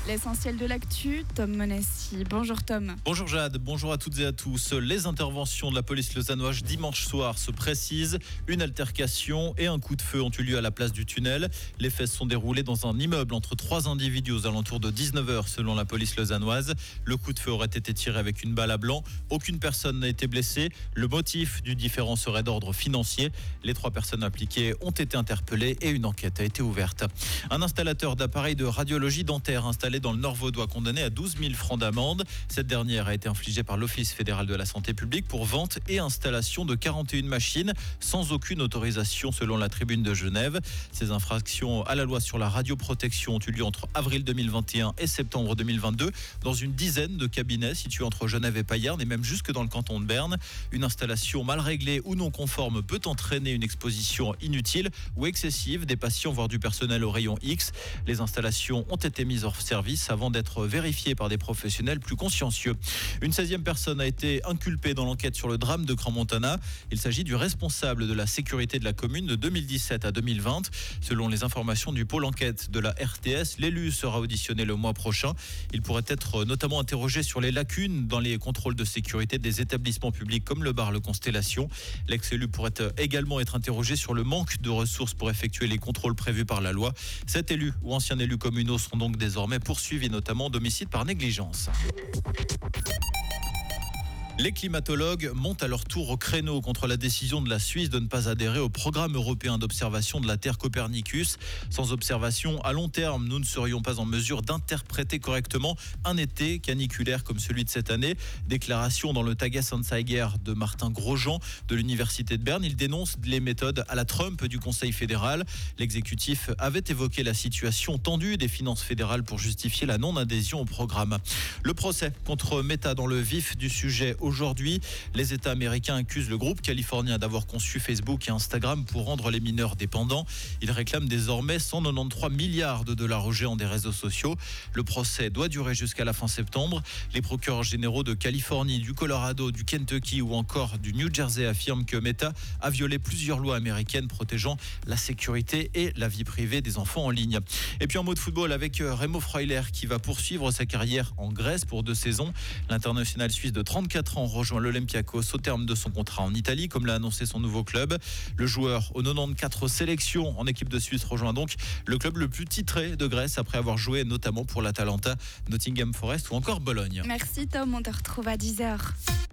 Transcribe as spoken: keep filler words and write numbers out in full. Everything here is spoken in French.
L'essentiel de l'actu, Tom Monessi. Bonjour Tom. Bonjour Jade, bonjour à toutes et à tous. Les interventions de la police lausannoise dimanche soir se précisent. Une altercation et un coup de feu ont eu lieu à la place du Tunnel. Les faits se sont déroulés dans un immeuble entre trois individus aux alentours de dix-neuf heures selon la police lausannoise. Le coup de feu aurait été tiré avec une balle à blanc. Aucune personne n'a été blessée. Le motif du différend serait d'ordre financier. Les trois personnes impliquées ont été interpellées et une enquête a été ouverte. Un installateur d'appareils de radiologie dentaire installé dans le Nord vaudois condamné à douze mille francs d'amende. Cette dernière a été infligée par l'Office fédéral de la santé publique pour vente et installation de quarante et une machines sans aucune autorisation selon la Tribune de Genève. Ces infractions à la loi sur la radioprotection ont eu lieu entre avril deux mille vingt et un et septembre deux mille vingt-deux dans une dizaine de cabinets situés entre Genève et Payerne et même jusque dans le canton de Berne. Une installation mal réglée ou non conforme peut entraîner une exposition inutile ou excessive des patients voire du personnel au rayon X. Les installations ont été mises hors service avant d'être vérifiées par des professionnels plus consciencieux. Une seizième personne a été inculpée dans l'enquête sur le drame de Crans-Montana. Il s'agit du responsable de la sécurité de la commune de deux mille dix-sept à deux mille vingt. Selon les informations du pôle enquête de la R T S, l'élu sera auditionné le mois prochain. Il pourrait être notamment interrogé sur les lacunes dans les contrôles de sécurité des établissements publics comme le bar Le Constellation. L'ex-élu pourrait également être interrogé sur le manque de ressources pour effectuer les contrôles prévus par la loi. Cet élu ou ancien élu communaux seront donc désormais poursuivis, notamment d'homicide par négligence. Les climatologues montent à leur tour au créneau contre la décision de la Suisse de ne pas adhérer au programme européen d'observation de la Terre Copernicus. Sans observation à long terme, nous ne serions pas en mesure d'interpréter correctement un été caniculaire comme celui de cette année. Déclaration dans le Tages-Anzeiger de Martin Grosjean de l'Université de Berne. Il dénonce les méthodes à la Trump du Conseil fédéral. L'exécutif avait évoqué la situation tendue des finances fédérales pour justifier la non-adhésion au programme. Le procès contre Meta dans le vif du sujet. Aujourd'hui, les États américains accusent le groupe californien d'avoir conçu Facebook et Instagram pour rendre les mineurs dépendants. Ils réclament désormais cent quatre-vingt-treize milliards de dollars aux géants des réseaux sociaux. Le procès doit durer jusqu'à la fin septembre. Les procureurs généraux de Californie, du Colorado, du Kentucky ou encore du New Jersey affirment que Meta a violé plusieurs lois américaines protégeant la sécurité et la vie privée des enfants en ligne. Et puis en mot de football avec Remo Freuler qui va poursuivre sa carrière en Grèce pour deux saisons. L'international suisse de trente-quatre ans rejoint l'Olympiakos au terme de son contrat en Italie, comme l'a annoncé son nouveau club. Le joueur aux quatre-vingt-quatorze sélections en équipe de Suisse rejoint donc le club le plus titré de Grèce après avoir joué notamment pour l'Atalanta, Nottingham Forest ou encore Bologne. Merci Tom, on te retrouve à dix heures.